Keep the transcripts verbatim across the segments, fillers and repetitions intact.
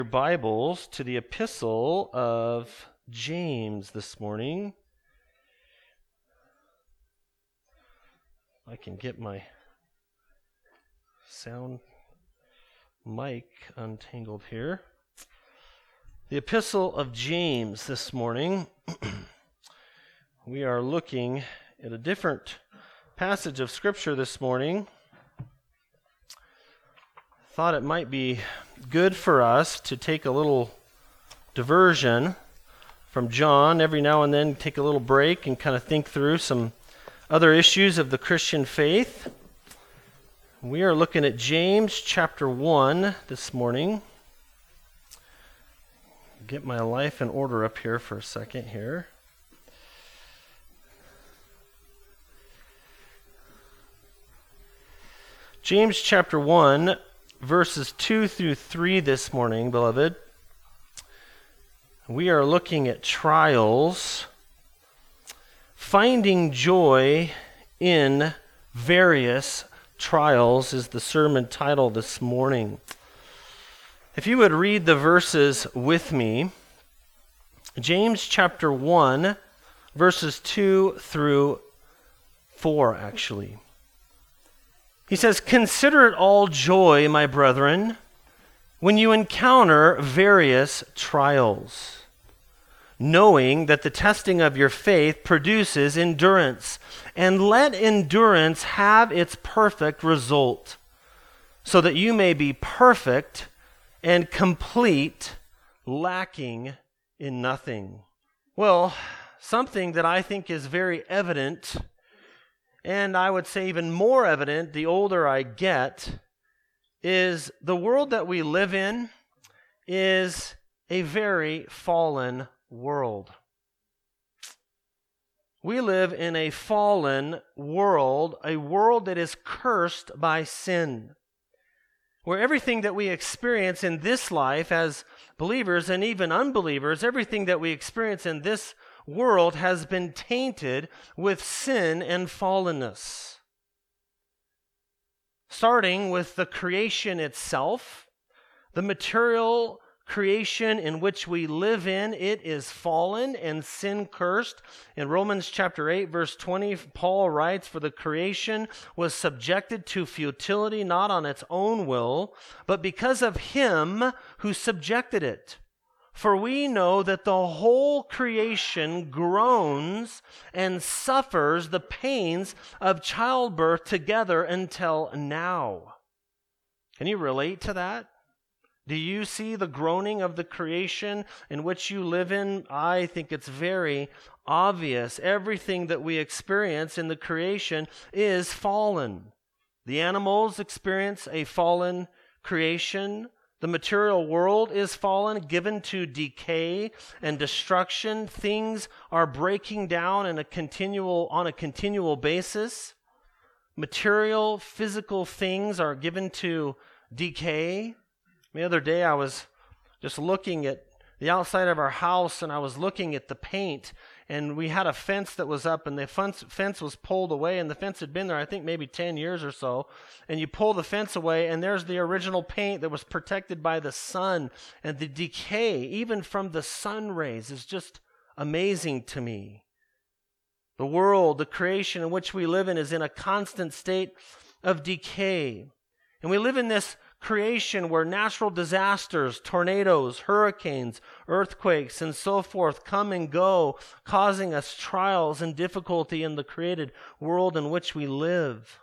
Your Bibles to the Epistle of James this morning. I can get my sound mic untangled here. The Epistle of James this morning. We are looking at a different passage of Scripture this morning. Thought it might be good for us to take a little diversion from John every now and then, take a little break and kind of think through some other issues of the Christian faith. We are looking at James chapter one this morning. Get my life in order up here for a second here. James chapter one, verses two through three this morning, beloved. We are looking at trials, finding joy in various trials is the sermon title this morning. If you would read the verses with me, James chapter one, verses two through four, actually. He says, "Consider it all joy, my brethren, when you encounter various trials, knowing that the testing of your faith produces endurance, and let endurance have its perfect result, so that you may be perfect and complete, lacking in nothing." Well, something that I think is very evident, and I would say even more evident the older I get, is the world that we live in is a very fallen world. We live in a fallen world, a world that is cursed by sin, where everything that we experience in this life as believers and even unbelievers, everything that we experience in this world has been tainted with sin and fallenness. Starting with the creation itself, the material creation in which we live in, it is fallen and sin cursed. In Romans chapter eight, verse twenty, Paul writes, "For the creation was subjected to futility, not on its own will, but because of him who subjected it. For we know that the whole creation groans and suffers the pains of childbirth together until now." Can you relate to that? Do you see the groaning of the creation in which you live in? I think it's very obvious. Everything that we experience in the creation is fallen. The animals experience a fallen creation. The material world is fallen, given to decay and destruction. Things are breaking down in a continual, on a continual basis. Material, physical things are given to decay. The other day I was just looking at the outside of our house, and I was looking at the paint, and we had a fence that was up, and the fence was pulled away, and the fence had been there, I think, maybe ten years or so, and you pull the fence away, and there's the original paint that was protected by the sun, and the decay, even from the sun rays, is just amazing to me. The world, the creation in which we live in, is in a constant state of decay, and we live in this creation where natural disasters, tornadoes, hurricanes, earthquakes, and so forth come and go, causing us trials and difficulty in the created world in which we live.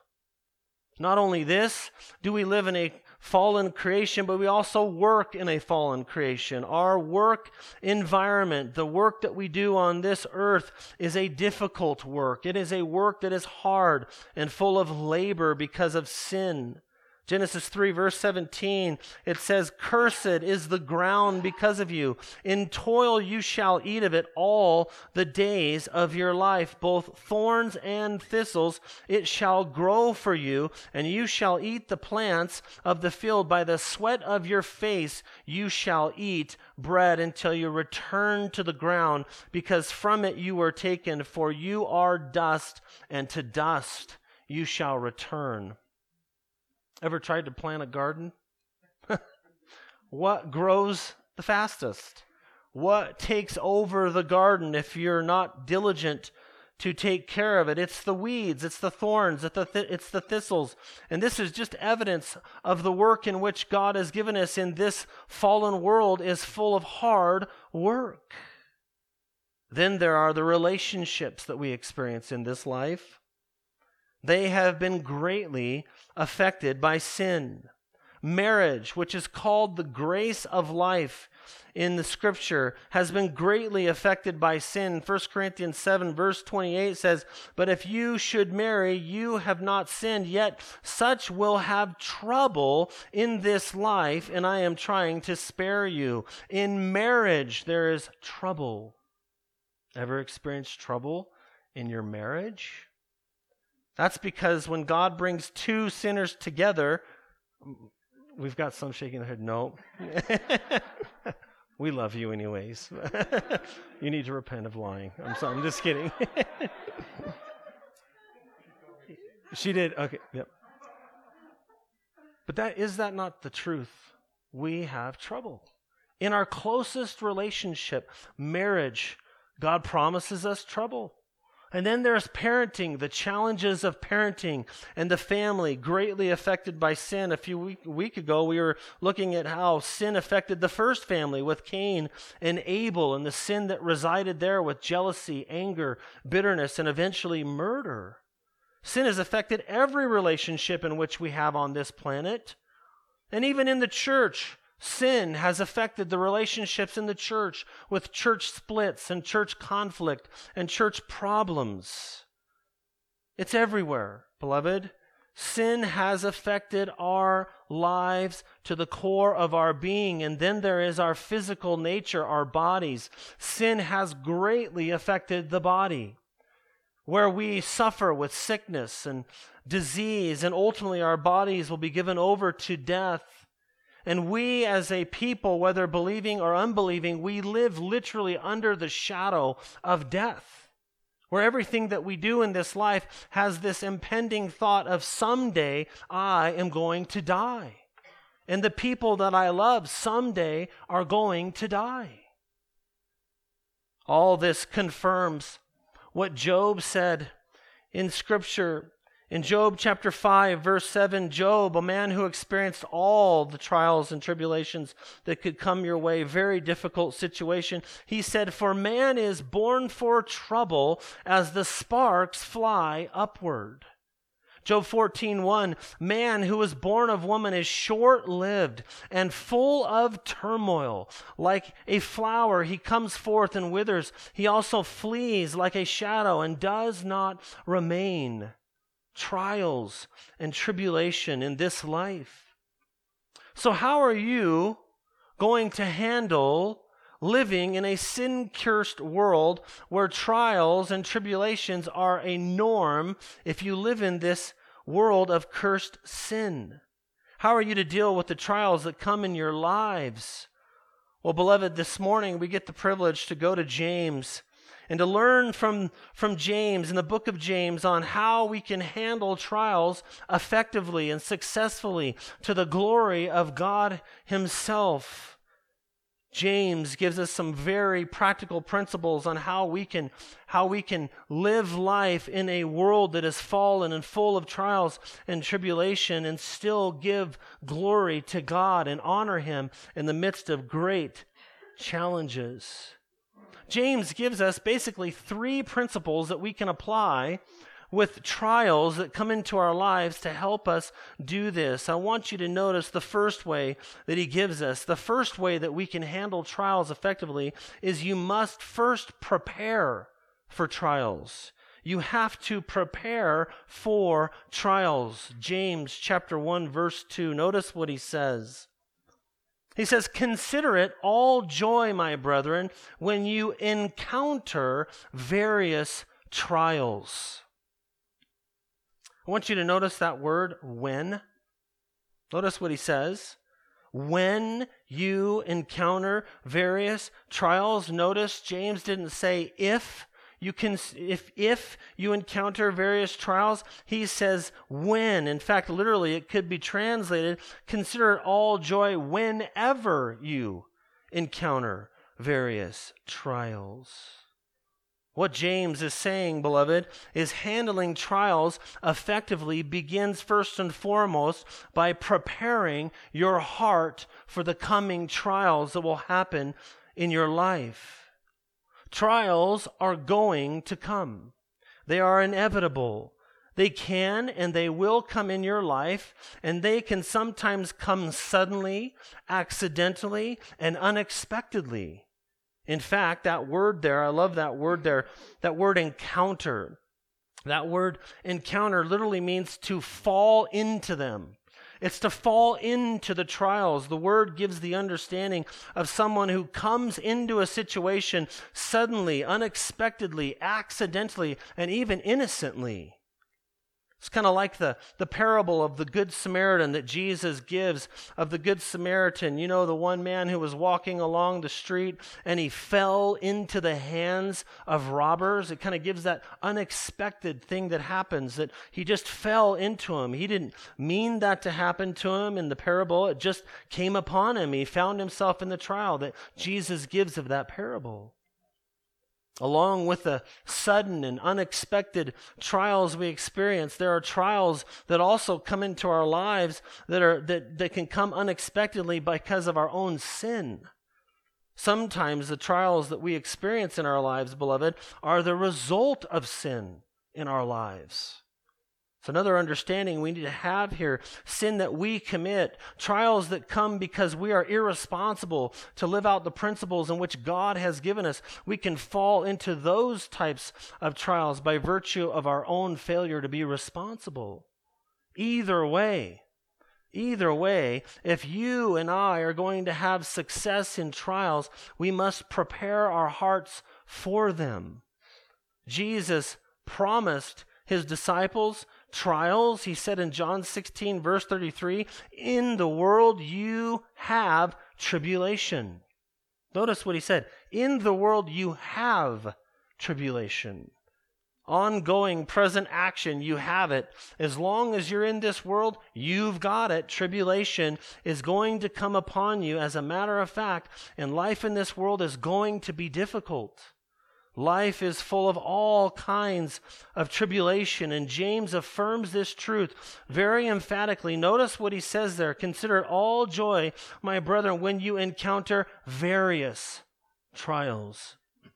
Not only this, do we live in a fallen creation, but we also work in a fallen creation. Our work environment, the work that we do on this earth, is a difficult work. It is a work that is hard and full of labor because of sin. Genesis three, verse seventeen, it says, "Cursed is the ground because of you. In toil you shall eat of it all the days of your life. Both thorns and thistles it shall grow for you, and you shall eat the plants of the field. By the sweat of your face you shall eat bread until you return to the ground, because from it you were taken, for you are dust, and to dust you shall return." Ever tried to plant a garden? what grows the fastest? What takes over the garden if you're not diligent to take care of it? It's the weeds, it's the thorns, it's the, th- it's the thistles. And this is just evidence of the work in which God has given us in this fallen world is full of hard work. Then there are the relationships that we experience in this life. They have been greatly affected by sin. Marriage, which is called the grace of life in the Scripture, has been greatly affected by sin. First Corinthians seven verse twenty-eight says, "But if you should marry, you have not sinned, yet such will have trouble in this life, and I am trying to spare you." In marriage, there is trouble. Ever experienced trouble in your marriage? That's because when God brings two sinners together, we've got some shaking their head. No. We love you anyways. You need to repent of lying. I'm sorry. I'm just kidding. She did. Okay. Yep. But that is that not the truth? We have trouble. In our closest relationship, marriage, God promises us trouble. And then there's parenting, the challenges of parenting and the family greatly affected by sin. A few week, week ago, we were looking at how sin affected the first family with Cain and Abel and the sin that resided there with jealousy, anger, bitterness, and eventually murder. Sin has affected every relationship in which we have on this planet. And even in the church, sin has affected the relationships in the church with church splits and church conflict and church problems. It's everywhere, beloved. Sin has affected our lives to the core of our being, and then there is our physical nature, our bodies. Sin has greatly affected the body, where we suffer with sickness and disease, and ultimately our bodies will be given over to death. And we as a people, whether believing or unbelieving, we live literally under the shadow of death, where everything that we do in this life has this impending thought of someday I am going to die. And the people that I love someday are going to die. All this confirms what Job said in Scripture. In Job chapter five, verse seven, Job, a man who experienced all the trials and tribulations that could come your way, very difficult situation, he said, "For man is born for trouble as the sparks fly upward." Job fourteen one, "Man who is born of woman is short-lived and full of turmoil. Like a flower, he comes forth and withers. He also flees like a shadow and does not remain." Trials and tribulation in this life. So how are you going to handle living in a sin-cursed world where trials and tribulations are a norm if you live in this world of cursed sin? How are you to deal with the trials that come in your lives? Well, beloved, this morning we get the privilege to go to James and to learn from, from James in the book of James on how we can handle trials effectively and successfully to the glory of God Himself. James gives us some very practical principles on how we can, how we can live life in a world that is fallen and full of trials and tribulation and still give glory to God and honor Him in the midst of great challenges. James gives us basically three principles that we can apply with trials that come into our lives to help us do this. I want you to notice the first way that he gives us. The first way that we can handle trials effectively is you must first prepare for trials. You have to prepare for trials. James chapter one, verse two. Notice what he says. He says, "Consider it all joy, my brethren, when you encounter various trials." I want you to notice that word, when. Notice what he says. When you encounter various trials, notice James didn't say if you can, if, if you encounter various trials, he says when. In fact, literally, it could be translated, consider it all joy whenever you encounter various trials. What James is saying, beloved, is handling trials effectively begins first and foremost by preparing your heart for the coming trials that will happen in your life. Trials are going to come. They are inevitable. They can and they will come in your life, and they can sometimes come suddenly, accidentally, and unexpectedly. In fact, that word there, I love that word there, that word encounter. That word encounter literally means to fall into them. It's to fall into the trials. The word gives the understanding of someone who comes into a situation suddenly, unexpectedly, accidentally, and even innocently. It's kind of like the, the parable of the Good Samaritan that Jesus gives of the Good Samaritan. You know, the one man who was walking along the street and he fell into the hands of robbers. It kind of gives that unexpected thing that happens, that he just fell into him. He didn't mean that to happen to him in the parable. It just came upon him. He found himself in the trial that Jesus gives of that parable. Along with the sudden and unexpected trials we experience, there are trials that also come into our lives that are that, that can come unexpectedly because of our own sin. Sometimes the trials that we experience in our lives, beloved, are the result of sin in our lives. It's another understanding we need to have here. Sin that we commit, trials that come because we are irresponsible to live out the principles in which God has given us. We can fall into those types of trials by virtue of our own failure to be responsible. Either way, either way, if you and I are going to have success in trials, we must prepare our hearts for them. Jesus promised his disciples trials. He said in John sixteen, verse thirty-three, in the world you have tribulation. Notice what he said. In the world you have tribulation. Ongoing, present action, you have it. As long as you're in this world, you've got it. Tribulation is going to come upon you. As a matter of fact, and life in this world is going to be difficult. Life is full of all kinds of tribulation, and James affirms this truth very emphatically. Notice what he says there. Consider it all joy, my brethren, when you encounter various trials.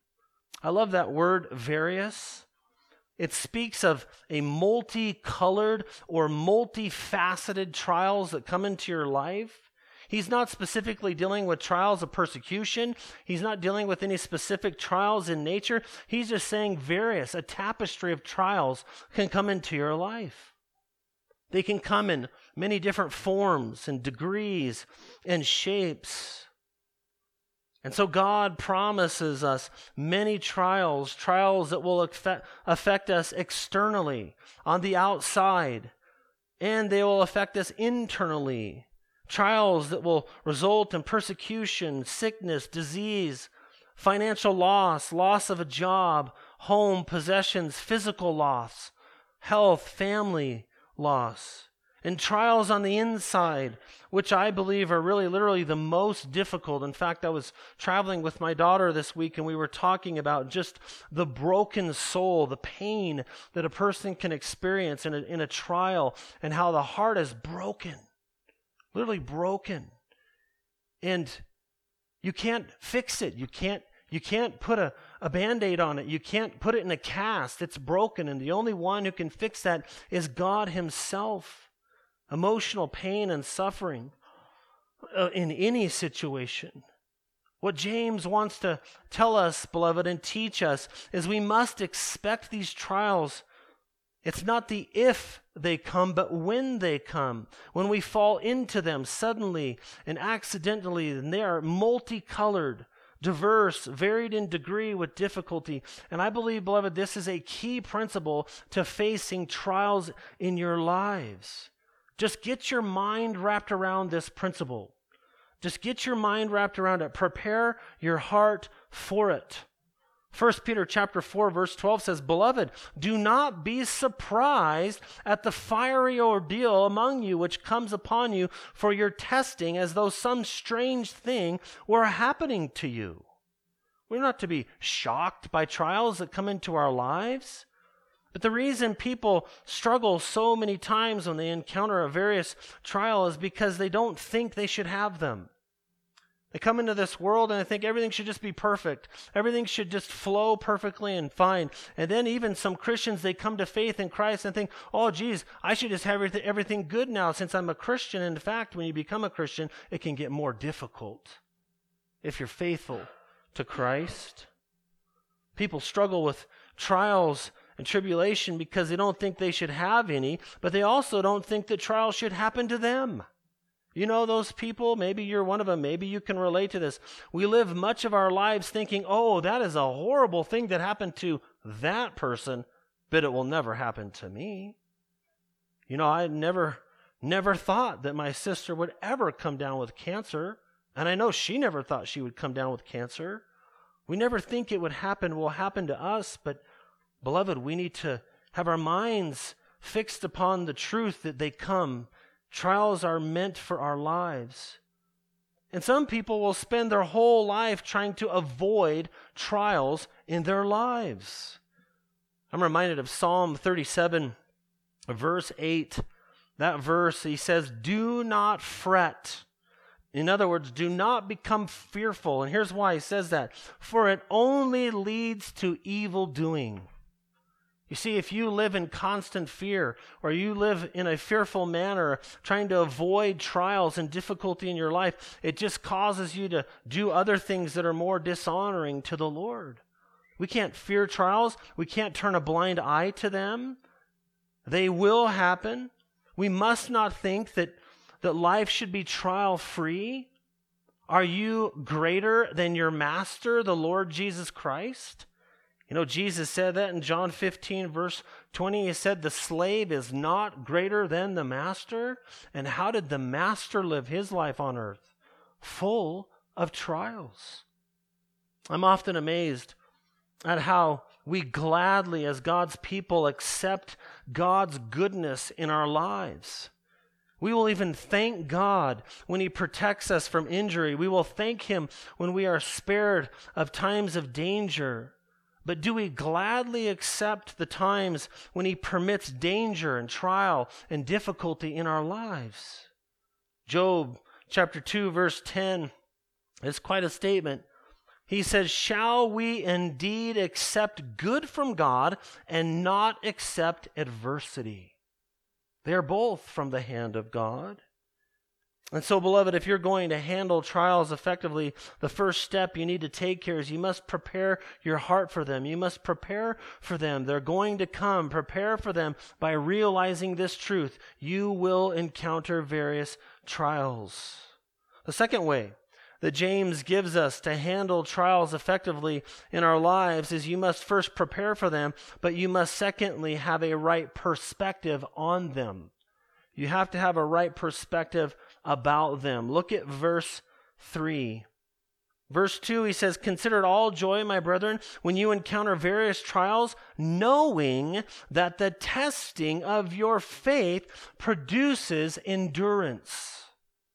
I love that word, various. It speaks of a multicolored or multifaceted trials that come into your life. He's not specifically dealing with trials of persecution. He's not dealing with any specific trials in nature. He's just saying various, a tapestry of trials can come into your life. They can come in many different forms and degrees and shapes. And so God promises us many trials, trials that will affect, affect us externally, on the outside, and they will affect us internally. Trials that will result in persecution, sickness, disease, financial loss, loss of a job, home, possessions, physical loss, health, family loss, and trials on the inside, which I believe are really literally the most difficult. In fact, I was traveling with my daughter this week and we were talking about just the broken soul, the pain that a person can experience in a, in a trial, and how the heart is broken. Literally broken. And you can't fix it. You can't you can't put a, a Band-Aid on it. You can't put it in a cast. It's broken. And the only one who can fix that is God himself. Emotional pain and suffering uh, in any situation. What James wants to tell us, beloved, and teach us is we must expect these trials. It's not the if they come, but when they come. When we fall into them suddenly and accidentally, and they are multicolored, diverse, varied in degree with difficulty. And I believe, beloved, this is a key principle to facing trials in your lives. Just get your mind wrapped around this principle. Just get your mind wrapped around it. Prepare your heart for it. First Peter chapter four, verse twelve says, "Beloved, do not be surprised at the fiery ordeal among you which comes upon you for your testing, as though some strange thing were happening to you." We're not to be shocked by trials that come into our lives. But the reason people struggle so many times when they encounter a various trial is because they don't think they should have them. They come into this world and they think everything should just be perfect. Everything should just flow perfectly and fine. And then even some Christians, they come to faith in Christ and think, oh, geez, I should just have everything, everything good now since I'm a Christian. In fact, when you become a Christian, it can get more difficult if you're faithful to Christ. People struggle with trials and tribulation because they don't think they should have any, but they also don't think that trials should happen to them. You know those people? Maybe you're one of them. Maybe you can relate to this. We live much of our lives thinking, oh, that is a horrible thing that happened to that person, but it will never happen to me. You know, I never, never thought that my sister would ever come down with cancer, and I know she never thought she would come down with cancer. We never think it would happen, will happen to us, but beloved, we need to have our minds fixed upon the truth that they come. Trials are meant for our lives. And some people will spend their whole life trying to avoid trials in their lives. I'm reminded of Psalm thirty-seven, verse eight. That verse, he says, "Do not fret." In other words, do not become fearful. And here's why he says that. "For it only leads to evil doing." You see, if you live in constant fear, or you live in a fearful manner, trying to avoid trials and difficulty in your life, it just causes you to do other things that are more dishonoring to the Lord. We can't fear trials. We can't turn a blind eye to them. They will happen. We must not think that, that life should be trial-free. Are you greater than your master, the Lord Jesus Christ? You know, Jesus said that in John fifteen, verse twenty. He said, the slave is not greater than the master. And how did the master live his life on earth? Full of trials. I'm often amazed at how we gladly, as God's people, accept God's goodness in our lives. We will even thank God when He protects us from injury. We will thank Him when we are spared of times of danger. But do we gladly accept the times when He permits danger and trial and difficulty in our lives? Job chapter two, verse ten is quite a statement. He says, "Shall we indeed accept good from God and not accept adversity?" They are both from the hand of God. And so, beloved, if you're going to handle trials effectively, the first step you need to take here is you must prepare your heart for them. You must prepare for them. They're going to come. Prepare for them by realizing this truth. You will encounter various trials. The second way that James gives us to handle trials effectively in our lives is you must first prepare for them, but you must secondly have a right perspective on them. You have to have a right perspective about them. Look at verse three. Verse two, he says, "Consider it all joy, my brethren, when you encounter various trials, knowing that the testing of your faith produces endurance."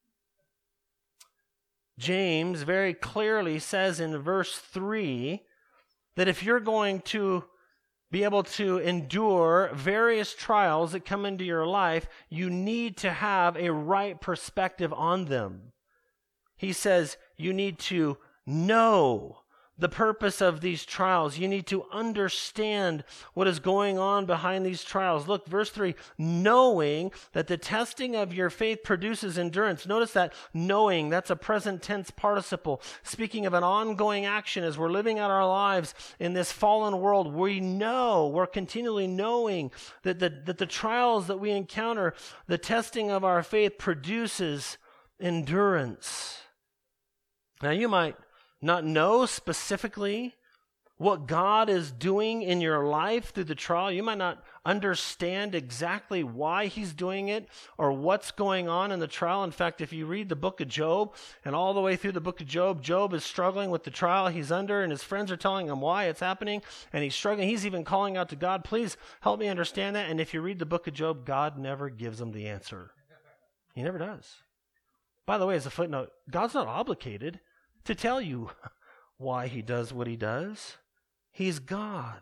James very clearly says in verse three that if you're going to be able to endure various trials that come into your life, you need to have a right perspective on them. He says you need to know the purpose of these trials. You need to understand what is going on behind these trials. Look, verse three, knowing that the testing of your faith produces endurance. Notice that knowing, that's a present tense participle, speaking of an ongoing action as we're living out our lives in this fallen world. We know, we're continually knowing that the, that the trials that we encounter, the testing of our faith produces endurance. Now you might not know specifically what God is doing in your life through the trial. You might not understand exactly why he's doing it or what's going on in the trial. In fact, if you read the book of Job and all the way through the book of Job, Job is struggling with the trial he's under, and his friends are telling him why it's happening, and he's struggling. He's even calling out to God, please help me understand that. And if you read the book of Job, God never gives him the answer. He never does. By the way, as a footnote, God's not obligated to tell you why he does what he does. He's God.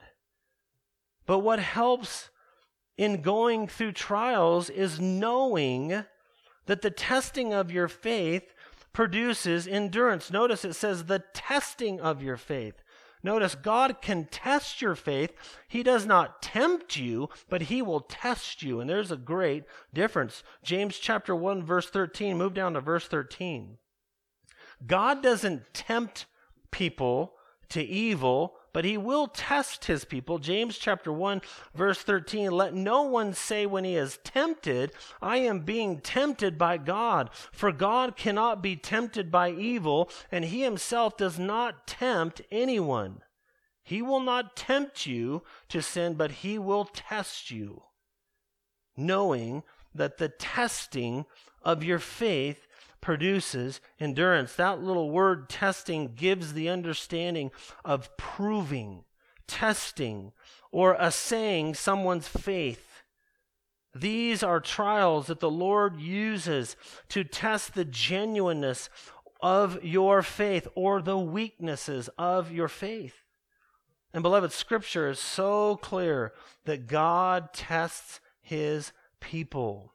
But what helps in going through trials is knowing that the testing of your faith produces endurance. Notice it says the testing of your faith. Notice God can test your faith. He does not tempt you, but he will test you. And there's a great difference. James chapter one, verse thirteen. Move down to verse thirteen. God doesn't tempt people to evil, but he will test his people. James chapter one, verse thirteen, let no one say when he is tempted, I am being tempted by God. For God cannot be tempted by evil, and he himself does not tempt anyone. He will not tempt you to sin, but he will test you, knowing that the testing of your faith produces endurance. That little word testing gives the understanding of proving, testing, or assaying someone's faith. These are trials that the Lord uses to test the genuineness of your faith or the weaknesses of your faith. And beloved, Scripture is so clear that God tests his people.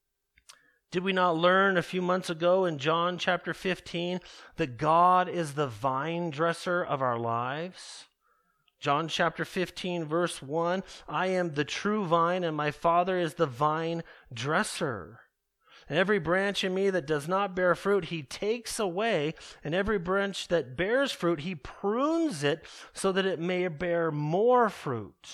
Did we not learn a few months ago in John chapter fifteen that God is the vine dresser of our lives? John chapter fifteen, verse one, I am the true vine, and my Father is the vine dresser. And every branch in me that does not bear fruit, he takes away, and every branch that bears fruit, he prunes it so that it may bear more fruit.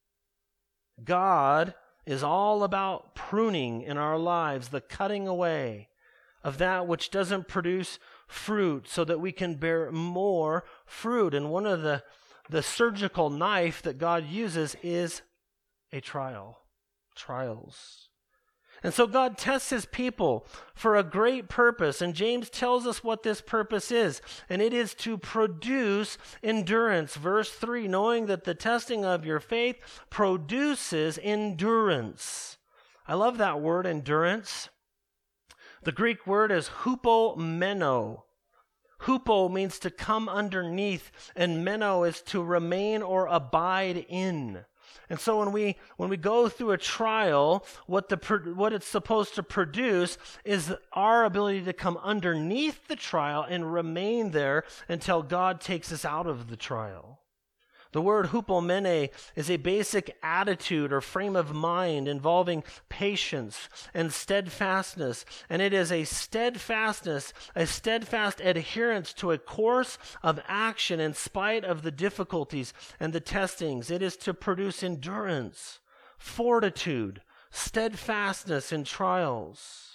God is all about pruning in our lives, the cutting away of that which doesn't produce fruit so that we can bear more fruit. And one of the, the surgical knife that God uses is a trial, trials. And so God tests his people for a great purpose. And James tells us what this purpose is. And it is to produce endurance. Verse three, knowing that the testing of your faith produces endurance. I love that word, endurance. The Greek word is hupomeno. Hupo means to come underneath, and meno is to remain or abide in. And so when we when we go through a trial, what the what it's supposed to produce is our ability to come underneath the trial and remain there until God takes us out of the trial. The word hupomene is a basic attitude or frame of mind involving patience and steadfastness. And it is a steadfastness, a steadfast adherence to a course of action in spite of the difficulties and the testings. It is to produce endurance, fortitude, steadfastness in trials.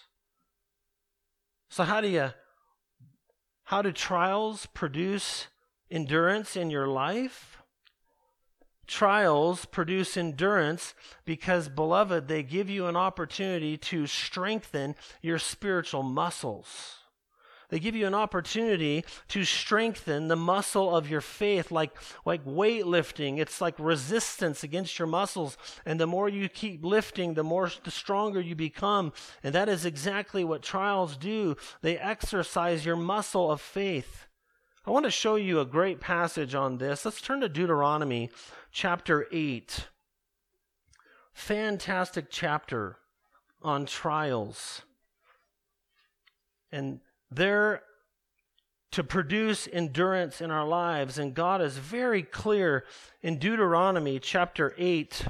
So how do you, how do trials produce endurance in your life? Trials produce endurance because, beloved, they give you an opportunity to strengthen your spiritual muscles. They give you an opportunity to strengthen the muscle of your faith, like, like weightlifting. It's like resistance against your muscles. And the more you keep lifting, the more the stronger you become. And that is exactly what trials do. They exercise your muscle of faith. I want to show you a great passage on this. Let's turn to Deuteronomy chapter eight. Fantastic chapter on trials. And they're to produce endurance in our lives. And God is very clear in Deuteronomy chapter eight.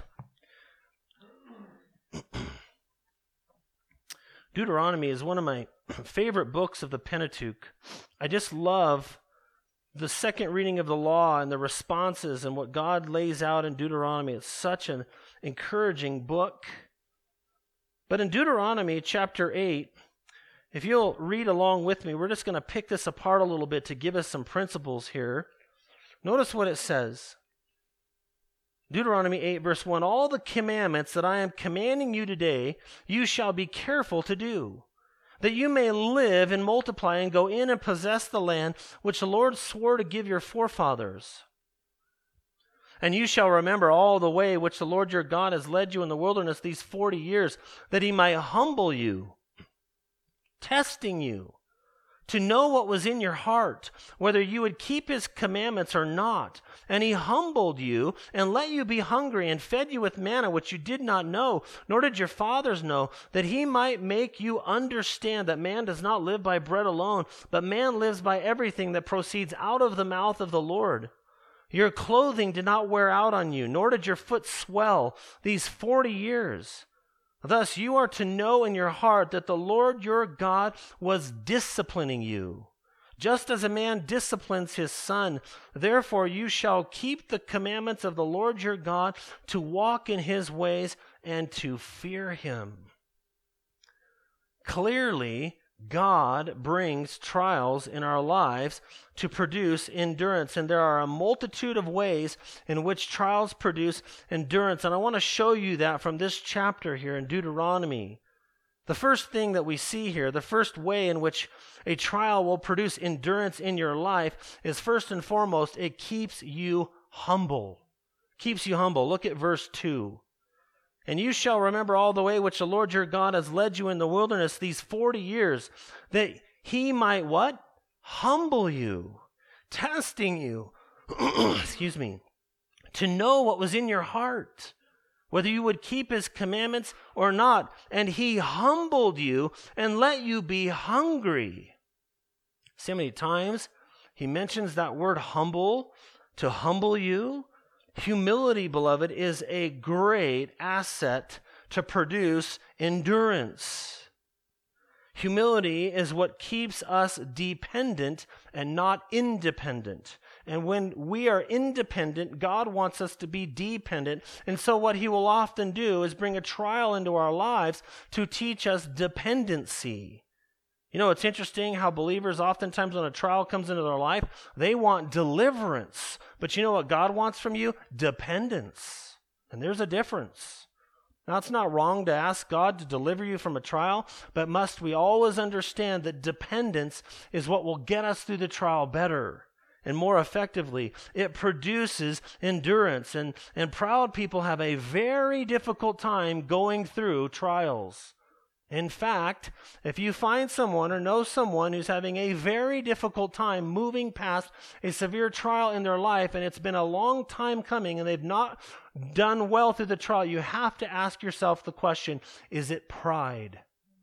Deuteronomy is one of my favorite books of the Pentateuch. I just love the second reading of the law and the responses and what God lays out in Deuteronomy. It's such an encouraging book. But in Deuteronomy chapter eight, if you'll read along with me, we're just going to pick this apart a little bit to give us some principles here. Notice what it says. Deuteronomy eight, verse one, all the commandments that I am commanding you today, you shall be careful to do, that you may live and multiply and go in and possess the land which the Lord swore to give your forefathers. And you shall remember all the way which the Lord your God has led you in the wilderness these forty years, that he might humble you, testing you, to know what was in your heart, whether you would keep his commandments or not. And he humbled you and let you be hungry and fed you with manna which you did not know, nor did your fathers know, that he might make you understand that man does not live by bread alone, but man lives by everything that proceeds out of the mouth of the Lord. Your clothing did not wear out on you, nor did your foot swell these forty years. Thus you are to know in your heart that the Lord your God was disciplining you, just as a man disciplines his son. Therefore you shall keep the commandments of the Lord your God, to walk in his ways and to fear him. Clearly, God brings trials in our lives to produce endurance, and there are a multitude of ways in which trials produce endurance, and I want to show you that from this chapter here in Deuteronomy. The first thing that we see here, the first way in which a trial will produce endurance in your life is, first and foremost, it keeps you humble. Keeps you humble. Look at verse two. And you shall remember all the way which the Lord your God has led you in the wilderness these forty years, that he might what? Humble you, testing you, excuse me, to know what was in your heart, whether you would keep his commandments or not. And he humbled you and let you be hungry. See how many times he mentions that word humble, to humble you? Humility, beloved, is a great asset to produce endurance. Humility is what keeps us dependent and not independent. And when we are independent, God wants us to be dependent. And so what he will often do is bring a trial into our lives to teach us dependency. You know, it's interesting how believers oftentimes when a trial comes into their life, they want deliverance. But you know what God wants from you? Dependence. And there's a difference. Now, it's not wrong to ask God to deliver you from a trial, but must we always understand that dependence is what will get us through the trial better and more effectively. It produces endurance, and, and proud people have a very difficult time going through trials. In fact, if you find someone or know someone who's having a very difficult time moving past a severe trial in their life, and it's been a long time coming and they've not done well through the trial, you have to ask yourself the question, is it pride?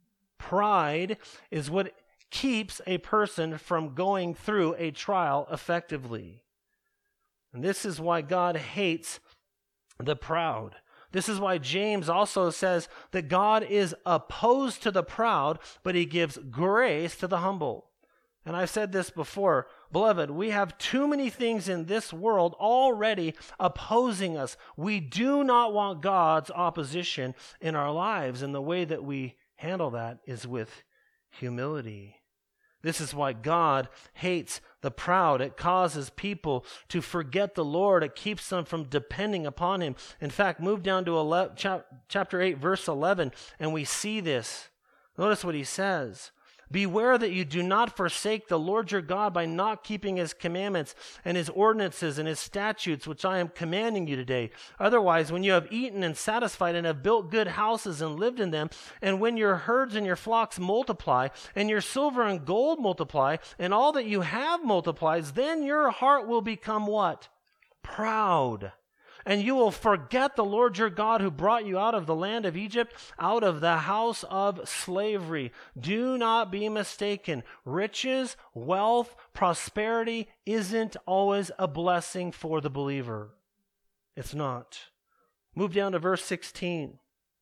Pride is what keeps a person from going through a trial effectively. And this is why God hates the proud. This is why James also says that God is opposed to the proud, but he gives grace to the humble. And I've said this before, beloved, we have too many things in this world already opposing us. We do not want God's opposition in our lives, and the way that we handle that is with humility. This is why God hates the proud. It causes people to forget the Lord. It keeps them from depending upon him. In fact, move down to eleven, chapter eight, verse eleven, and we see this. Notice what he says. Beware that you do not forsake the Lord your God by not keeping his commandments and his ordinances and his statutes, which I am commanding you today. Otherwise, when you have eaten and satisfied and have built good houses and lived in them, and when your herds and your flocks multiply, and your silver and gold multiply, and all that you have multiplies, then your heart will become what? Proud. And you will forget the Lord your God who brought you out of the land of Egypt, out of the house of slavery. Do not be mistaken. Riches, wealth, prosperity isn't always a blessing for the believer. It's not. Move down to verse sixteen.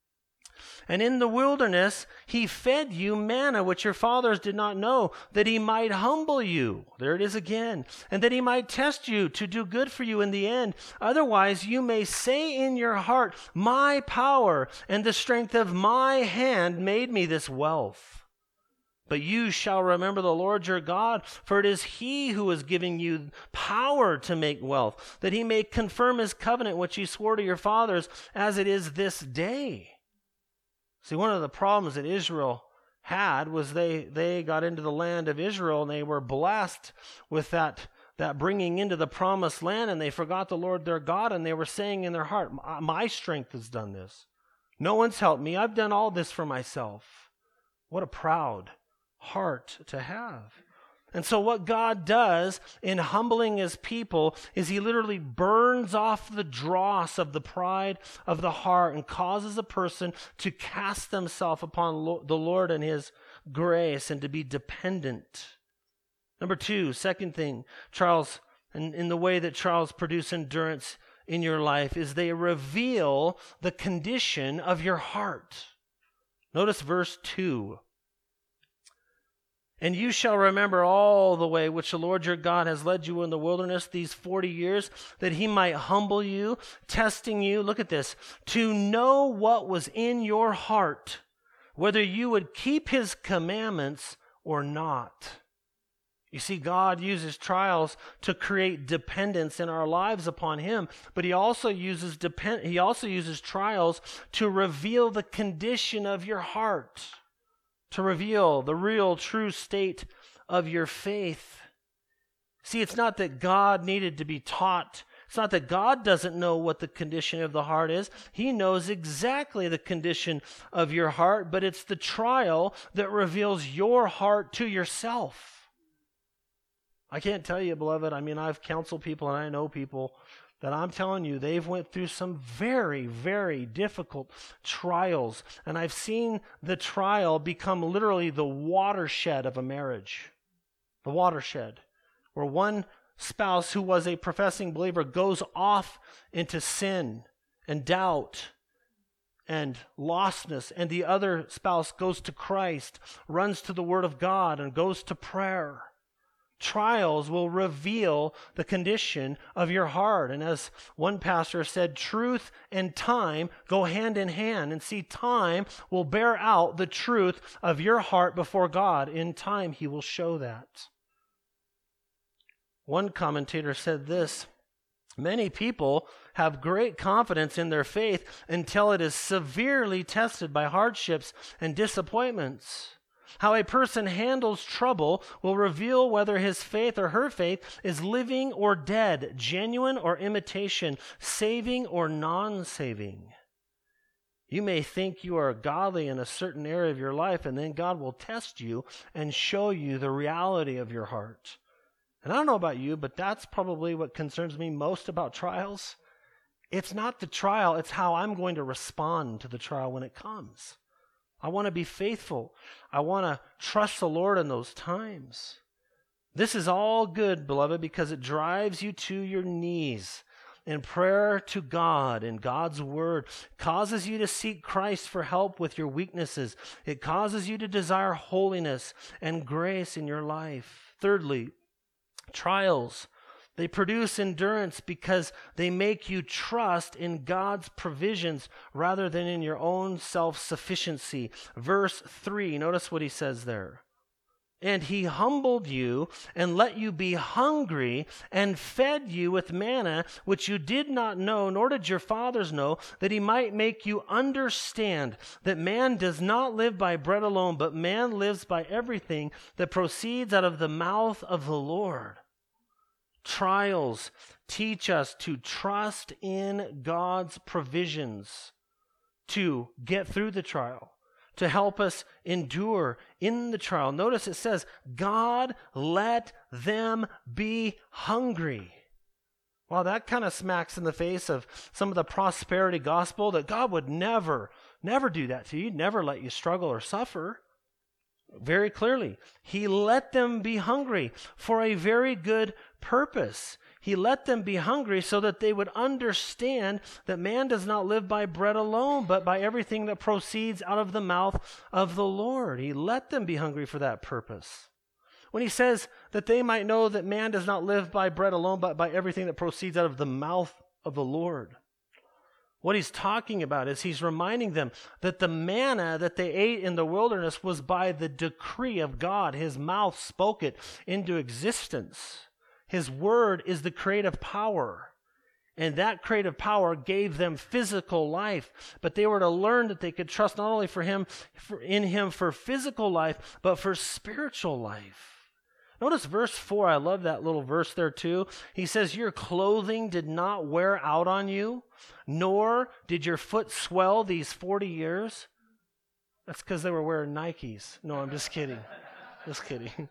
And in the wilderness he fed you manna which your fathers did not know, that he might humble you. There it is again. And that he might test you to do good for you in the end. Otherwise you may say in your heart, my power and the strength of my hand made me this wealth. But you shall remember the Lord your God, for it is he who is giving you power to make wealth, that he may confirm his covenant which he swore to your fathers, as it is this day. See, one of the problems that Israel had was they, they got into the land of Israel, and they were blessed with that, that bringing into the promised land, and they forgot the Lord their God, and they were saying in their heart, my strength has done this. No one's helped me. I've done all this for myself. What a proud heart to have. And so what God does in humbling his people is he literally burns off the dross of the pride of the heart and causes a person to cast themselves upon lo- the Lord and his grace and to be dependent. Number two, second thing, trials, and in the way that trials produce endurance in your life, is they reveal the condition of your heart. Notice verse two. And you shall remember all the way which the Lord your God has led you in the wilderness these forty years, that he might humble you, testing you, look at this, to know what was in your heart, whether you would keep his commandments or not. You see, God uses trials to create dependence in our lives upon him, but he also uses depend- he also uses trials to reveal the condition of your heart, to reveal the real, true state of your faith. See, it's not that God needed to be taught. It's not that God doesn't know what the condition of the heart is. He knows exactly the condition of your heart, but it's the trial that reveals your heart to yourself. I can't tell you, beloved, I mean, I've counseled people and I know people that I'm telling you, they've went through some very, very difficult trials. And I've seen the trial become literally the watershed of a marriage. The watershed. Where one spouse who was a professing believer goes off into sin and doubt and lostness, and the other spouse goes to Christ, runs to the Word of God, and goes to prayer. Trials will reveal the condition of your heart. And as one pastor said, truth and time go hand in hand. And see, time will bear out the truth of your heart before God. In time, he will show that. One commentator said this, many people have great confidence in their faith until it is severely tested by hardships and disappointments. How a person handles trouble will reveal whether his faith or her faith is living or dead, genuine or imitation, saving or non-saving. You may think you are godly in a certain area of your life, and then God will test you and show you the reality of your heart. And I don't know about you, but that's probably what concerns me most about trials. It's not the trial, it's how I'm going to respond to the trial when it comes. I want to be faithful. I want to trust the Lord in those times. This is all good, beloved, because it drives you to your knees in prayer to God and God's word. It causes you to seek Christ for help with your weaknesses. It causes you to desire holiness and grace in your life. Thirdly, trials. They produce endurance because they make you trust in God's provisions rather than in your own self-sufficiency. Verse three, notice what he says there. And he humbled you and let you be hungry and fed you with manna, which you did not know, nor did your fathers know, that he might make you understand that man does not live by bread alone, but man lives by everything that proceeds out of the mouth of the Lord. Trials teach us to trust in God's provisions to get through the trial, to help us endure in the trial. Notice it says, God let them be hungry. Well, that kind of smacks in the face of some of the prosperity gospel, that God would never, never do that to you. He'd never let you struggle or suffer. Very clearly, he let them be hungry for a very good purpose. He let them be hungry so that they would understand that man does not live by bread alone, but by everything that proceeds out of the mouth of the Lord. He let them be hungry for that purpose. When he says that they might know that man does not live by bread alone, but by everything that proceeds out of the mouth of the Lord. What he's talking about is he's reminding them that the manna that they ate in the wilderness was by the decree of God. His mouth spoke it into existence. His word is the creative power. And that creative power gave them physical life. But they were to learn that they could trust not only for him, for, in him for physical life, but for spiritual life. Notice verse four. I love that little verse there too. He says, your clothing did not wear out on you, nor did your foot swell these forty years. That's because they were wearing Nikes. No, I'm just kidding. Just kidding.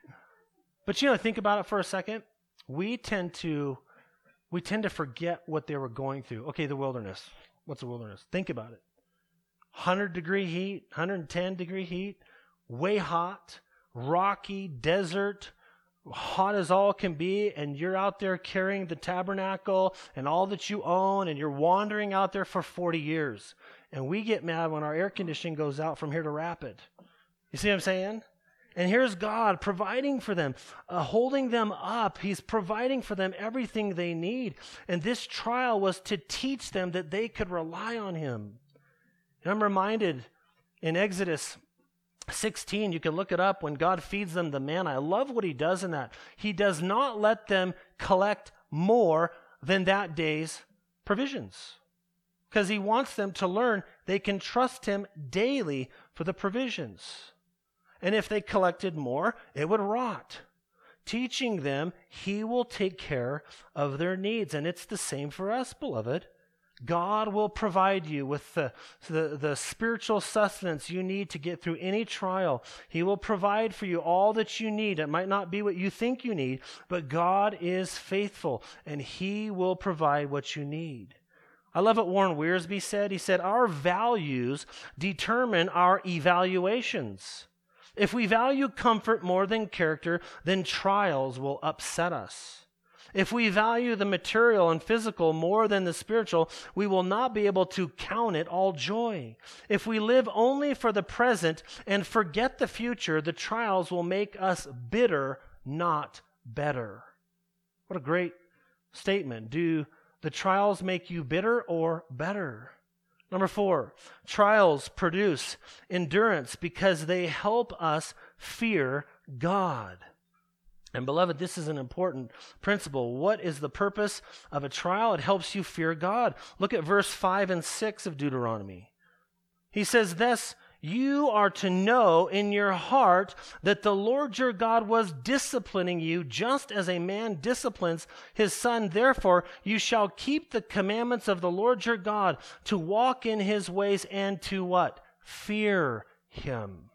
But you know, think about it for a second. We tend to, we tend to forget what they were going through. Okay, the wilderness. What's the wilderness? Think about it. one hundred degree heat, one hundred ten degree heat, way hot. Rocky, desert, hot as all can be, and you're out there carrying the tabernacle and all that you own, and you're wandering out there for forty years. And we get mad when our air conditioning goes out from here to Rapid. You see what I'm saying? And here's God providing for them, uh, holding them up. He's providing for them everything they need. And this trial was to teach them that they could rely on him. And I'm reminded in Exodus sixteen, you can look it up, when God feeds them the manna. I love what he does in that. He does not let them collect more than that day's provisions, because he wants them to learn they can trust him daily for the provisions. And if they collected more, it would rot, teaching them he will take care of their needs. And it's the same for us, beloved. God will provide you with the, the, the spiritual sustenance you need to get through any trial. He will provide for you all that you need. It might not be what you think you need, but God is faithful, and he will provide what you need. I love what Warren Wiersbe said. He said, our values determine our evaluations. If we value comfort more than character, then trials will upset us. If we value the material and physical more than the spiritual, we will not be able to count it all joy. If we live only for the present and forget the future, the trials will make us bitter, not better. What a great statement. Do the trials make you bitter or better? Number four, trials produce endurance because they help us fear God. And beloved, this is an important principle. What is the purpose of a trial? It helps you fear God. Look at verse five and six of Deuteronomy. He says, thus you are to know in your heart that the Lord your God was disciplining you just as a man disciplines his son. Therefore, you shall keep the commandments of the Lord your God to walk in his ways and to what? Fear him.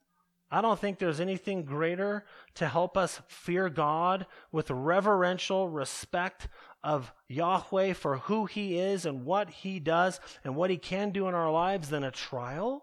I don't think there's anything greater to help us fear God with reverential respect of Yahweh for who he is and what he does and what he can do in our lives than a trial.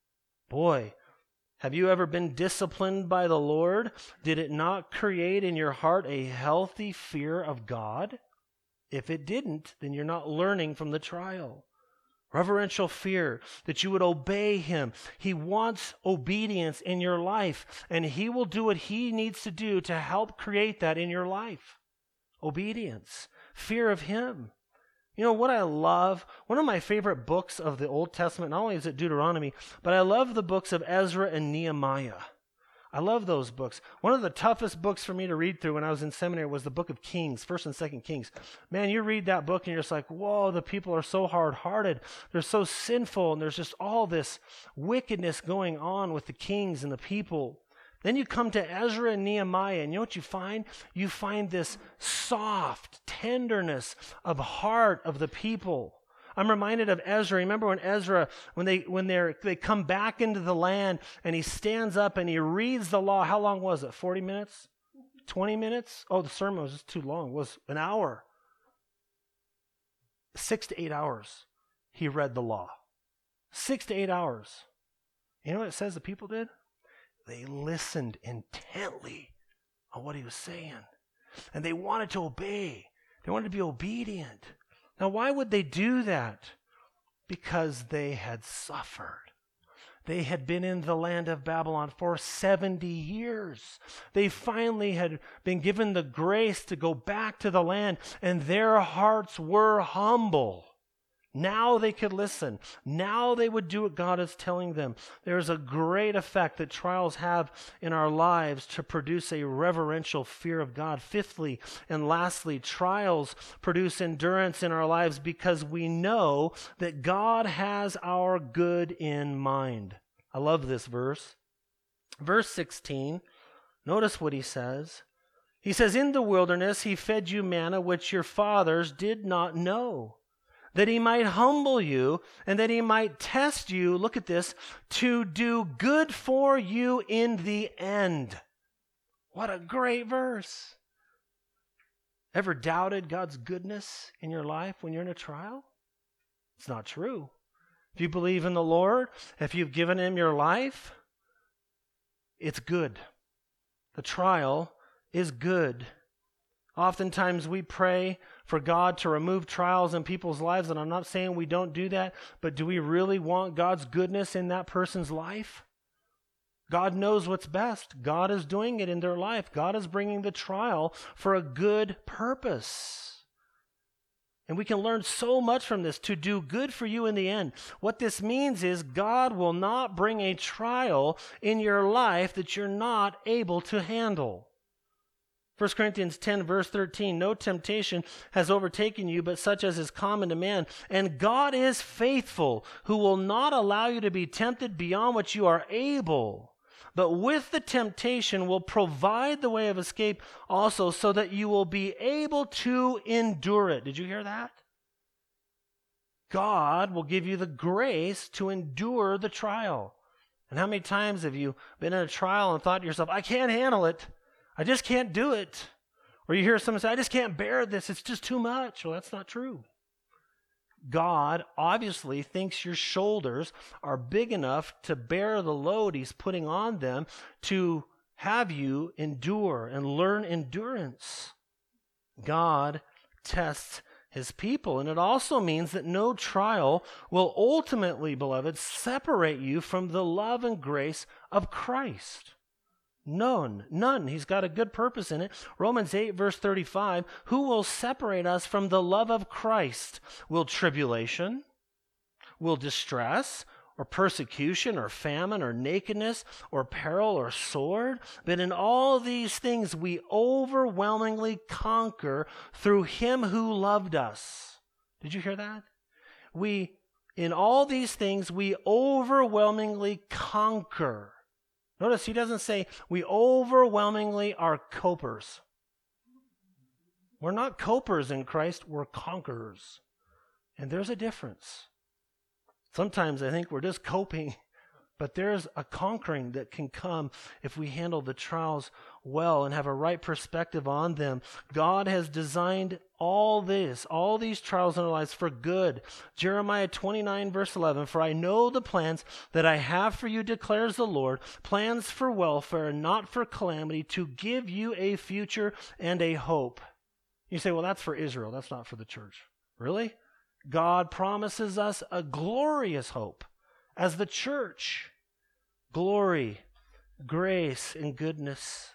Boy, have you ever been disciplined by the Lord? Did it not create in your heart a healthy fear of God? If it didn't, then you're not learning from the trial. Reverential fear, that you would obey him. He wants obedience in your life, and he will do what he needs to do to help create that in your life. Obedience, fear of him. You know what I love? One of my favorite books of the Old Testament, not only is it Deuteronomy, but I love the books of Ezra and Nehemiah. I love those books. One of the toughest books for me to read through when I was in seminary was the book of Kings, First and Second Kings. Man, you read that book and you're just like, whoa, the people are so hard-hearted. They're so sinful, and there's just all this wickedness going on with the kings and the people. Then you come to Ezra and Nehemiah, and you know what you find? You find this soft tenderness of heart of the people. I'm reminded of Ezra. Remember when Ezra, when they when they they come back into the land, and he stands up and he reads the law. How long was it? forty minutes? twenty minutes? Oh, the sermon was just too long. It was an hour. Six to eight hours he read the law. Six to eight hours. You know what it says the people did? They listened intently on what he was saying. And they wanted to obey. They wanted to be obedient. Now, why would they do that? Because they had suffered. They had been in the land of Babylon for seventy years. They finally had been given the grace to go back to the land, and their hearts were humble. Now they could listen. Now they would do what God is telling them. There's a great effect that trials have in our lives to produce a reverential fear of God. Fifthly and lastly, trials produce endurance in our lives because we know that God has our good in mind. I love this verse. Verse sixteen, notice what he says. He says, "In the wilderness he fed you manna which your fathers did not know, that he might humble you and that he might test you," look at this, "to do good for you in the end." What a great verse. Ever doubted God's goodness in your life when you're in a trial? It's not true. If you believe in the Lord, if you've given him your life, it's good. The trial is good. Oftentimes we pray for God to remove trials in people's lives, and I'm not saying we don't do that, but do we really want God's goodness in that person's life? God knows what's best. God is doing it in their life. God is bringing the trial for a good purpose. And we can learn so much from this, to do good for you in the end. What this means is God will not bring a trial in your life that you're not able to handle. First Corinthians ten, verse thirteen, "No temptation has overtaken you, but such as is common to man. And God is faithful, who will not allow you to be tempted beyond what you are able, but with the temptation will provide the way of escape also, so that you will be able to endure it." Did you hear that? God will give you the grace to endure the trial. And how many times have you been in a trial and thought to yourself, "I can't handle it. I just can't do it." Or you hear someone say, "I just can't bear this. It's just too much." Well, that's not true. God obviously thinks your shoulders are big enough to bear the load he's putting on them to have you endure and learn endurance. God tests his people. And it also means that no trial will ultimately, beloved, separate you from the love and grace of Christ. None, none. He's got a good purpose in it. Romans eight, verse thirty-five, "Who will separate us from the love of Christ? Will tribulation, will distress, or persecution, or famine, or nakedness, or peril, or sword? But in all these things we overwhelmingly conquer through him who loved us." Did you hear that? We, in all these things, we overwhelmingly conquer. Notice he doesn't say we overwhelmingly are copers. We're not copers in Christ, we're conquerors. And there's a difference. Sometimes I think we're just coping, but there's a conquering that can come if we handle the trials well and have a right perspective on them. God has designed all this, all these trials in our lives for good. Jeremiah twenty-nine, verse eleven, "For I know the plans that I have for you, declares the Lord, plans for welfare and not for calamity, to give you a future and a hope." You say, "Well, that's for Israel. That's not for the church." Really? God promises us a glorious hope as the church. Glory, grace, and goodness.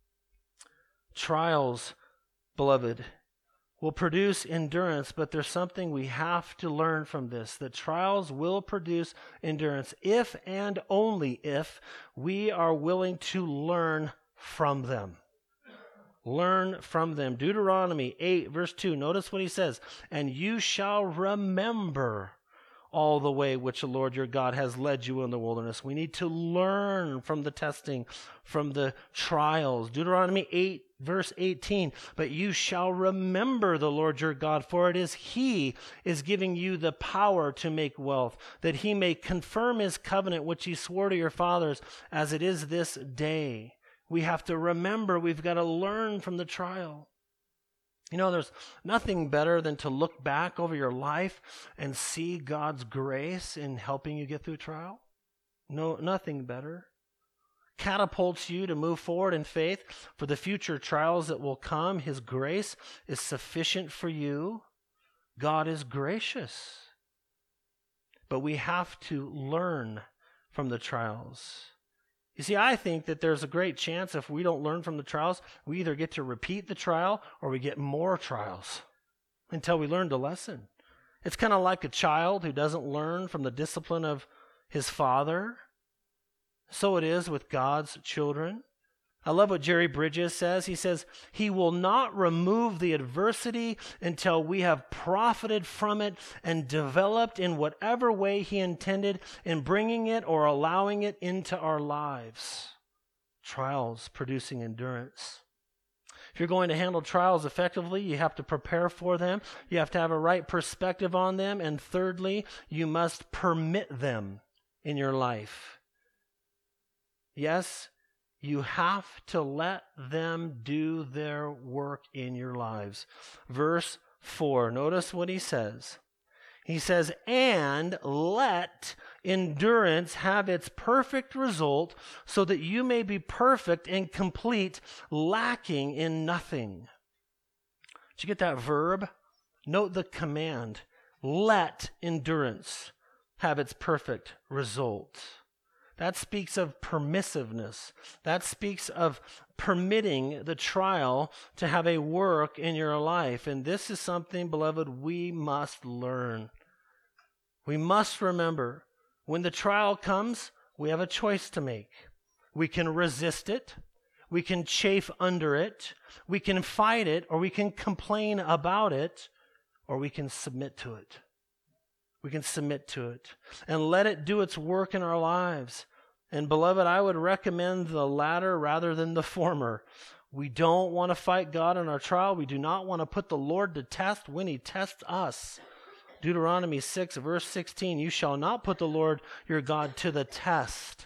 Trials, beloved, will produce endurance, but there's something we have to learn from this, that trials will produce endurance if and only if we are willing to learn from them. Learn from them. Deuteronomy eight, verse two, notice what he says, "And you shall remember all the way which the Lord your God has led you in the wilderness." We need to learn from the testing, from the trials. Deuteronomy eight, verse eighteen, "But you shall remember the Lord your God, for it is he is giving you the power to make wealth, that he may confirm his covenant which he swore to your fathers, as it is this day." We have to remember, we've got to learn from the trial. You know, there's nothing better than to look back over your life and see God's grace in helping you get through trial. No, nothing better. Catapults you to move forward in faith for the future trials that will come. His grace is sufficient for you. God is gracious. But we have to learn from the trials. You see, I think that there's a great chance if we don't learn from the trials, we either get to repeat the trial or we get more trials until we learn the lesson. It's kind of like a child who doesn't learn from the discipline of his father. So it is with God's children. I love what Jerry Bridges says. He says, he will not remove the adversity until we have profited from it and developed in whatever way he intended in bringing it or allowing it into our lives. Trials producing endurance. If you're going to handle trials effectively, you have to prepare for them. You have to have a right perspective on them. And thirdly, you must permit them in your life. Yes, you have to let them do their work in your lives. Verse four, notice what he says. He says, and let endurance have its perfect result so that you may be perfect and complete, lacking in nothing. Did you get that verb? Note the command. Let endurance have its perfect result. That speaks of permissiveness. That speaks of permitting the trial to have a work in your life. And this is something, beloved, we must learn. We must remember, when the trial comes, we have a choice to make. We can resist it. We can chafe under it. We can fight it, or we can complain about it, or we can submit to it. We can submit to it and let it do its work in our lives. And beloved, I would recommend the latter rather than the former. We don't want to fight God in our trial. We do not want to put the Lord to test when he tests us. Deuteronomy six, verse sixteen, you shall not put the Lord your God to the test.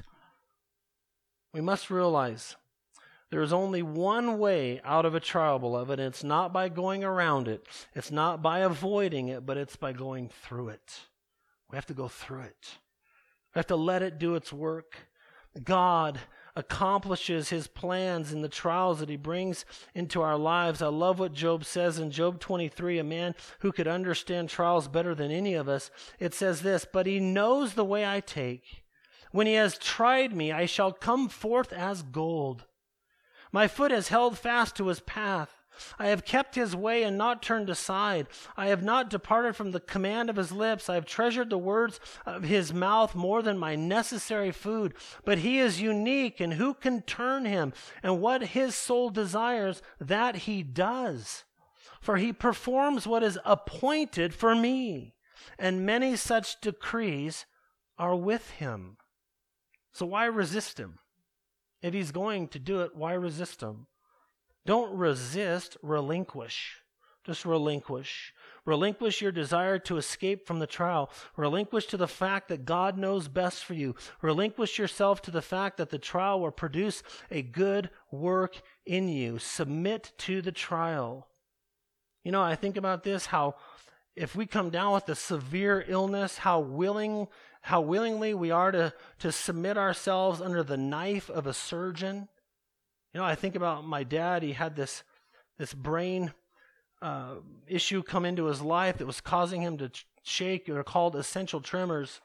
We must realize there is only one way out of a trial, beloved, and it's not by going around it. It's not by avoiding it, but it's by going through it. We have to go through it. We have to let it do its work. God accomplishes his plans in the trials that he brings into our lives. I love what Job says in Job twenty-three, a man who could understand trials better than any of us. It says this, but he knows the way I take. When he has tried me, I shall come forth as gold. My foot has held fast to his path. I have kept his way and not turned aside. I have not departed from the command of his lips. I have treasured the words of his mouth more than my necessary food. But he is unique, and who can turn him? And what his soul desires, that he does. For he performs what is appointed for me, and many such decrees are with him. So why resist him? If he's going to do it, why resist him? Don't resist, relinquish. Just relinquish. Relinquish your desire to escape from the trial. Relinquish to the fact that God knows best for you. Relinquish yourself to the fact that the trial will produce a good work in you. Submit to the trial. You know, I think about this, how if we come down with a severe illness, how willing, how willingly we are to, to submit ourselves under the knife of a surgeon. You know, I think about my dad. He had this this brain uh, issue come into his life that was causing him to shake. They're called essential tremors.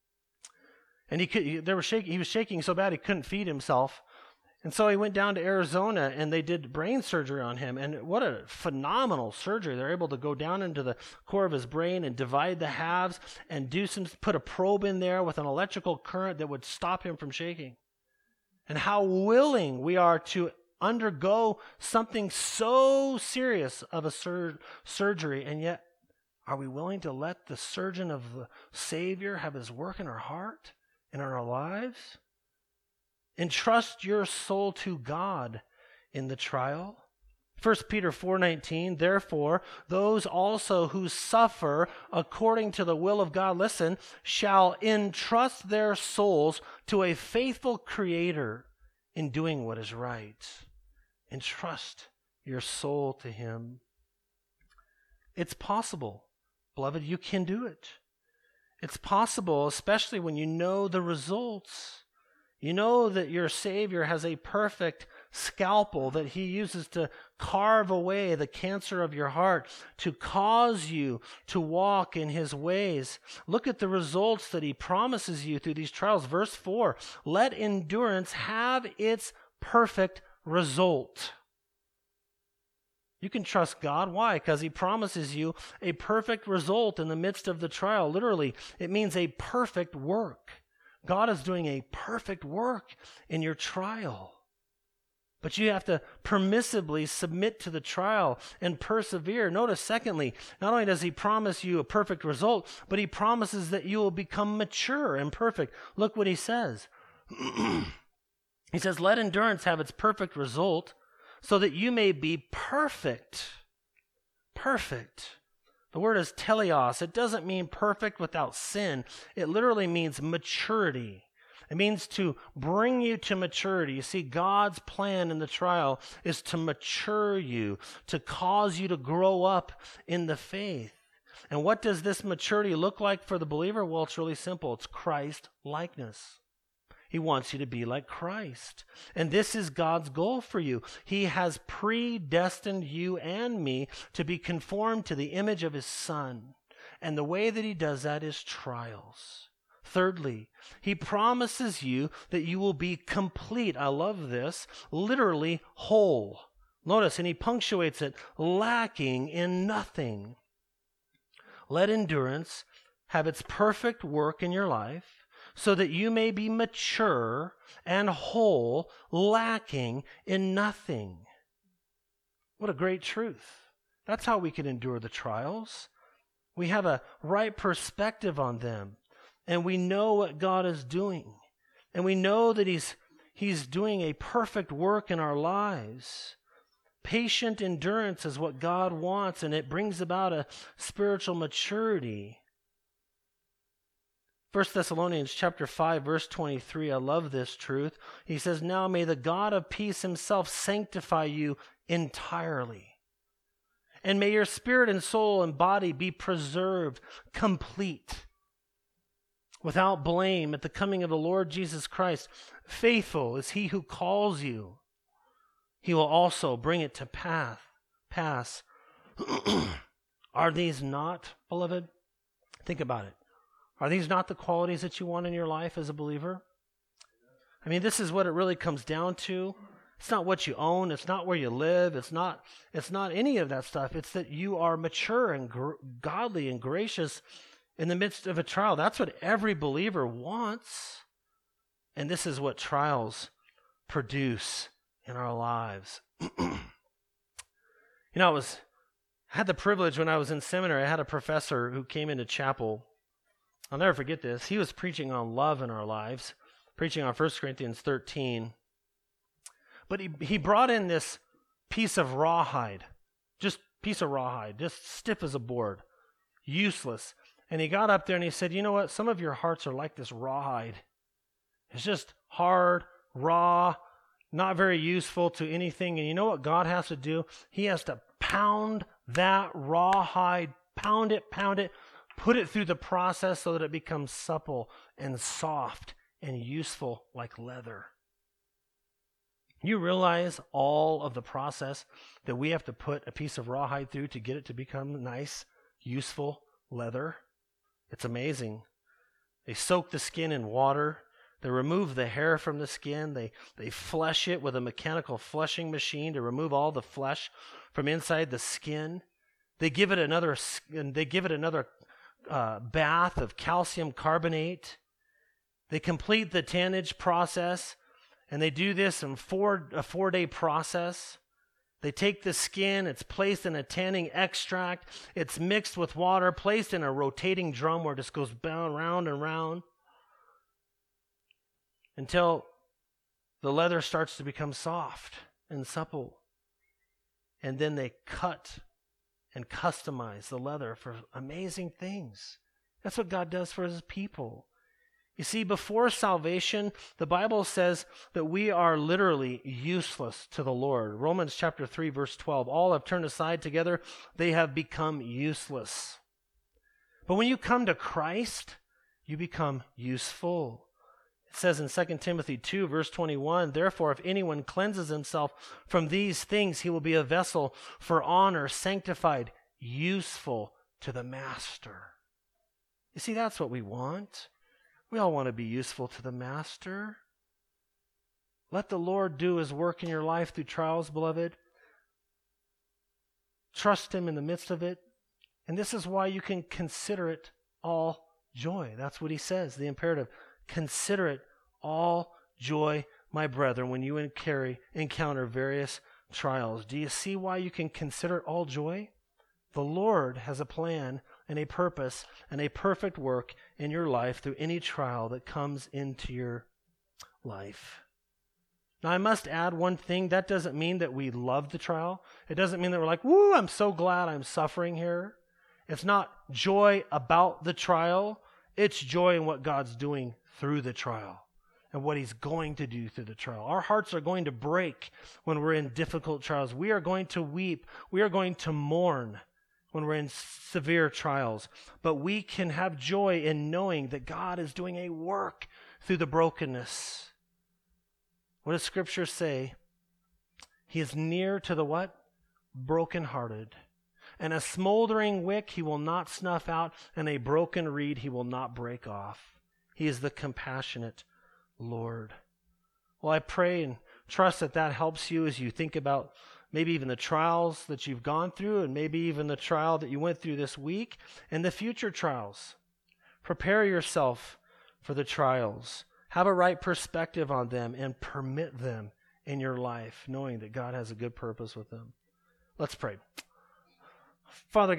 And he could, he, they were shaking. He was shaking so bad he couldn't feed himself. And so he went down to Arizona and they did brain surgery on him. And what a phenomenal surgery. They're able to go down into the core of his brain and divide the halves and do some, put a probe in there with an electrical current that would stop him from shaking. And how willing we are to undergo something so serious of a sur- surgery, and yet are we willing to let the surgeon of the Savior have his work in our heart, in our lives? Entrust your soul to God in the trial. First Peter four nineteen, therefore, those also who suffer according to the will of God, listen, shall entrust their souls to a faithful Creator in doing what is right. Entrust your soul to him. It's possible, beloved, you can do it. It's possible, especially when you know the results. You know that your Savior has a perfect scalpel that he uses to carve away the cancer of your heart, to cause you to walk in his ways. Look at the results that he promises you through these trials. Verse four, let endurance have its perfect result. You can trust God. Why? Because he promises you a perfect result in the midst of the trial. Literally, it means a perfect work. God is doing a perfect work in your trial. But you have to permissibly submit to the trial and persevere. Notice, secondly, not only does he promise you a perfect result, but he promises that you will become mature and perfect. Look what he says. He says, let endurance have its perfect result, so that you may be perfect. Perfect. The word is teleos. It doesn't mean perfect without sin. It literally means maturity. It means to bring you to maturity. You see, God's plan in the trial is to mature you, to cause you to grow up in the faith. And what does this maturity look like for the believer? Well, it's really simple. It's Christ likeness. He wants you to be like Christ. And this is God's goal for you. He has predestined you and me to be conformed to the image of his Son. And the way that he does that is trials. Thirdly, he promises you that you will be complete. I love this. Literally whole. Notice, and he punctuates it, lacking in nothing. Let endurance have its perfect work in your life, so that you may be mature and whole, lacking in nothing. What a great truth. That's how we can endure the trials. We have a right perspective on them, and we know what God is doing, and we know that he's, he's doing a perfect work in our lives. Patient endurance is what God wants, and it brings about a spiritual maturity. First Thessalonians chapter five, verse twenty-three, I love this truth. He says, now may the God of peace himself sanctify you entirely. And may your spirit and soul and body be preserved complete, without blame at the coming of the Lord Jesus Christ. Faithful is he who calls you. He will also bring it to pass. pass. Are these not, beloved? Think about it. Are these not the qualities that you want in your life as a believer? I mean, this is what it really comes down to. It's not what you own. It's not where you live. It's not, it's not any of that stuff. It's that you are mature and gr- godly and gracious in the midst of a trial. That's what every believer wants. And this is what trials produce in our lives. You know, I was I had the privilege when I was in seminary. I had a professor who came into chapel. I'll never forget this. He was preaching on love in our lives, preaching on First Corinthians thirteen. But he, he brought in this piece of rawhide, just piece of rawhide, just stiff as a board, useless. And he got up there and he said, you know what? Some of your hearts are like this rawhide. It's just hard, raw, not very useful to anything. And you know what God has to do? He has to pound that rawhide, pound it, pound it, put it through the process so that it becomes supple and soft and useful like leather. You realize all of the process that we have to put a piece of rawhide through to get it to become nice, useful leather? It's amazing. They soak the skin in water. They remove the hair from the skin. They, they flesh it with a mechanical fleshing machine to remove all the flesh from inside the skin. They give it another, they give it another uh, bath of calcium carbonate. They complete the tannage process, and they do this in four, a four-day process. They take the skin, it's placed in a tanning extract, it's mixed with water, placed in a rotating drum where it just goes bound round and round until the leather starts to become soft and supple. And then they cut and customize the leather for amazing things. That's what God does for his people. You see, before salvation, the Bible says that we are literally useless to the Lord. Romans chapter three, verse twelve, all have turned aside together. They have become useless. But when you come to Christ, you become useful. It says in Second Timothy two, verse twenty-one, therefore, if anyone cleanses himself from these things, he will be a vessel for honor, sanctified, useful to the master. You see, that's what we want. We all want to be useful to the master. Let the Lord do his work in your life through trials, beloved. Trust him in the midst of it. And this is why you can consider it all joy. That's what he says, the imperative. Consider it all joy, my brethren, when you encounter various trials. Do you see why you can consider it all joy? The Lord has a plan and a purpose and a perfect work in your life through any trial that comes into your life. Now, I must add one thing. That doesn't mean that we love the trial. It doesn't mean that we're like, woo, I'm so glad I'm suffering here. It's not joy about the trial. It's joy in what God's doing through the trial and what he's going to do through the trial. Our hearts are going to break when we're in difficult trials. We are going to weep. We are going to mourn when we're in severe trials. But we can have joy in knowing that God is doing a work through the brokenness. What does Scripture say? He is near to the what? Brokenhearted. And a smoldering wick he will not snuff out, and a broken reed he will not break off. He is the compassionate Lord. Well, I pray and trust that that helps you as you think about maybe even the trials that you've gone through, and maybe even the trial that you went through this week, and the future trials. Prepare yourself for the trials. Have a right perspective on them and permit them in your life, knowing that God has a good purpose with them. Let's pray. Father